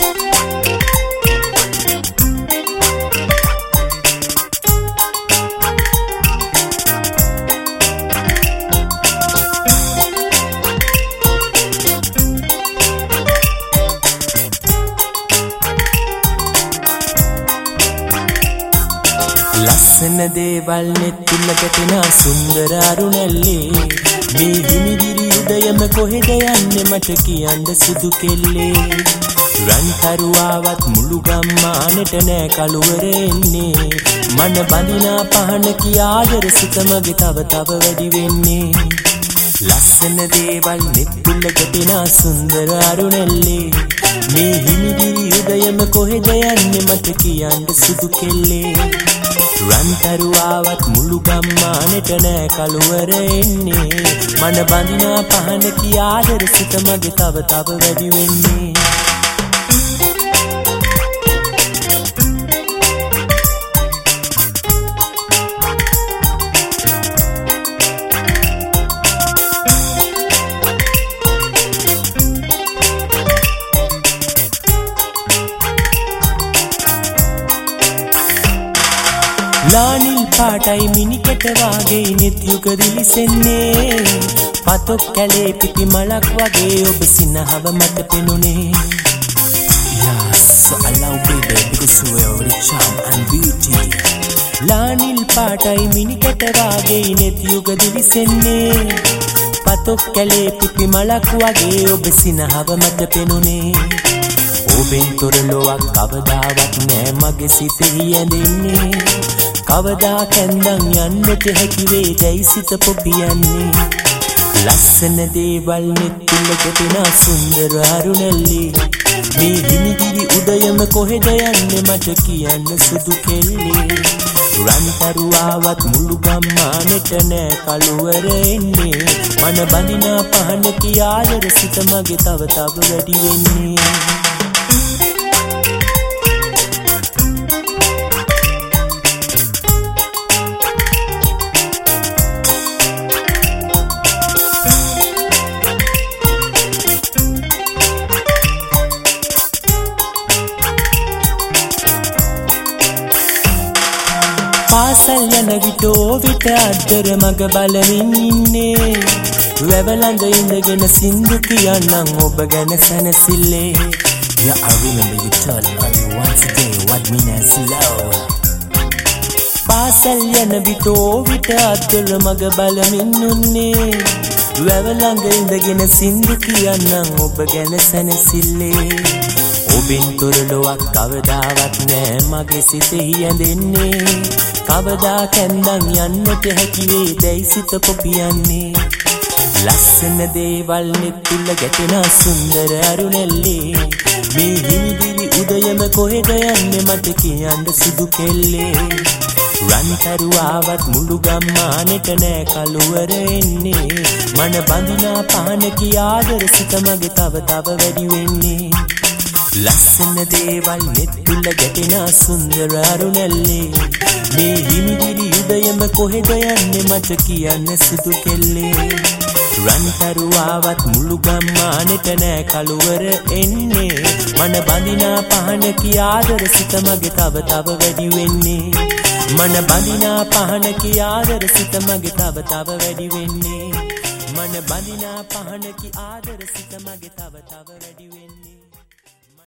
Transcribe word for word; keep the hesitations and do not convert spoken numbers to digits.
ලස්සන දේවල් නෙත්තුල ගැටෙන සුන්දර අරුණැල්ලේ මේ හිමිදිරි උදයම කොහෙද යන්නේ මට කියන්න සුදු කෙල්ලේ රන් කරුවාවත් මුළු ගම්මානෙට නෑ කලුවර එන්නේ මන බඳිනා පහන කියාදර සිත මගේ තව තව වැඩි වෙන්නේ ලස්සන දේවල් නෙත්තුල ගැටෙන සුන්දර අරුණැල්ලේ මේ හිමිදිරි උදයම කොහෙද යන්නේ මට කියන්න සුදු කෙල්ලේ රන් කරුවාවත් මුළු ගම්මානෙට නෑ කලුවර එන්නේ මන බඳිනා පහන කියාදර සිත මගේ තව තව වැඩි වෙන්නේ ලානිල් පාටයි මිනිකට වාගේ නෙත් යුග දිලිසෙන්නේ පතොක් කැලේ පිපි මලක් වගේ ඔබ සිනහව මට පෙනුනේ Yes, I love baby because you are rich and beauty ලානිල් පාටයි මිනිකට වාගේ නෙත් යුග දිලිසෙන්නේ පතොක් කැලේ පිපි මලක් වගේ ඔබ සිනහව මට පෙනුනේ ඔබෙන් තොර ලොවක් කවදාවත් නෑ මගේ සිතෙහි ඇඳෙන්නේ කවදා කැන්දන් යන්නට හැකි වේ දැයි සිත පොපියන්නේ ලස්සන දේවල් නෙත්තුල ගැටෙන සුන්දර අරුණැල්ලේ මේ හිමිදිරි උදයම කොහෙද යන්නේ මට කියන්න සුදු කෙල්ලේ රන් කරුවාවත් මුළු ගම්මානෙට නෑ කලුවර එන්නේ මන බඳිනා පහන කියාදර සිත මගේ තව තව වැඩි වෙන්නේ පාසල් යන විට විට අද්දර මග බලමින් ඉන්නේ වැව ළඟ ඉඳගෙන සින්දු කියන්නම් ඔබ ගැන සැනසෙල්ලේ Yeah, I remember you told me once a day what mean as love පාසල් යන විට විට අද්දර මග බලමින් උන්නේ වැව ළඟ ඉඳගෙන සින්දු කියන්නම් ඔබ ගැන සැනසෙල්ලේ ඔබෙන් තොර ලොවක් කවදාවත් නෑ මගේ සිතෙහි ඇඳෙන්නේ කවදා කැන්දන් යන්නට හැකි වේ දැයි සිත පොපියන්නේ ලස්සන දේවල් නෙත්තුල ගැටෙන සුන්දර අරුණැල්ලේ මේ හිමිදිරි උදයම කොහෙද යන්නේ මට කියන්න සුදු කෙල්ලේ රන් කරුවාවත් මුළු ගම්මානෙට නෑ කලුවර එන්නේ මන බඳිනා පහන කියාදර සිත මගේ තව තව වැඩි වෙන්නේ ලස්සන දේවල් නෙත්තුල ගැටෙන සුන්දර අරුණැල්ලේ මේ හිමිදිරි උදයම කොහෙද යන්නේ මට කියන්න සුදු කෙල්ලේ රන් කරුවාවත් මුළු ගම්මානෙට නෑ කලුවර එන්නේ මන බඳිනා පහන කියාදර සිත මගේ තව තව වැඩි වෙන්නේ මන බඳිනා පහන කියාදර සිත මගේ තව තව වැඩි වෙන්නේ මන බඳිනා පහන කියාදර සිත මගේ තව තව වැඩි වෙන්නේ